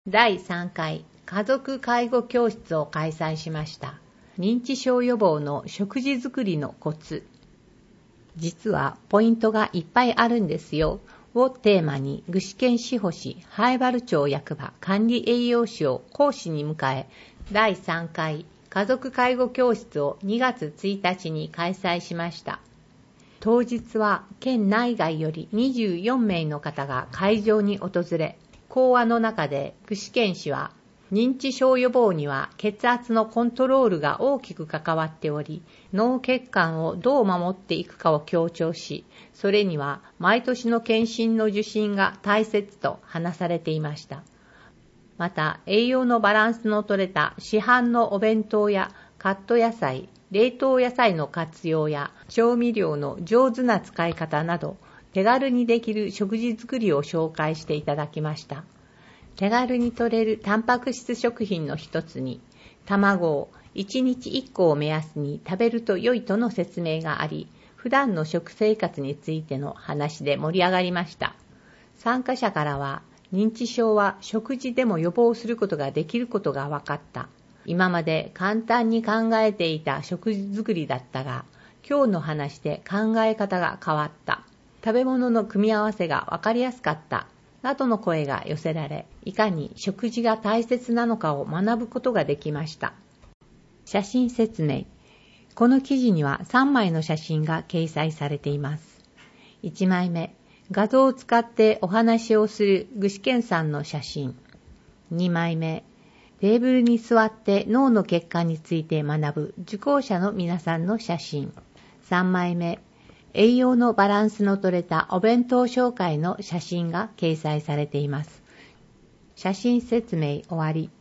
第3回家族介護教室を開催しました。認知症予防の食事作りのコツ。実はポイントがいっぱいあるんですよをテーマに具志堅志保市南原町役場管理栄養士を講師に迎え、第3回家族介護教室を2月1日に開催しました。当日は県内外より24名の方が会場に訪れ、講話の中で具志堅氏は、認知症予防には血圧のコントロールが大きく関わっており、脳血管をどう守っていくかを強調し、それには毎年の検診の受診が大切と話されていました。また、栄養のバランスの取れた市販のお弁当やカット野菜、冷凍野菜の活用や調味料の上手な使い方など、手軽にできる食事作りを紹介していただきました。手軽に摂れるタンパク質食品の一つに、卵を1日1個を目安に食べると良いとの説明があり、普段の食生活についての話で盛り上がりました。参加者からは、認知症は食事でも予防することができることが分かった。今まで簡単に考えていた食事作りだったが、今日の話で考え方が変わった。食べ物の組み合わせが分かりやすかった。などの声が寄せられ、いかに食事が大切なのかを学ぶことができました。写真説明。この記事には3枚の写真が掲載されています。1枚目、画像を使ってお話をする具志堅さんの写真。2枚目、テーブルに座って脳の血管について学ぶ受講者の皆さんの写真。3枚目、栄養のバランスの取れたお弁当紹介の写真が掲載されています。写真説明終わり。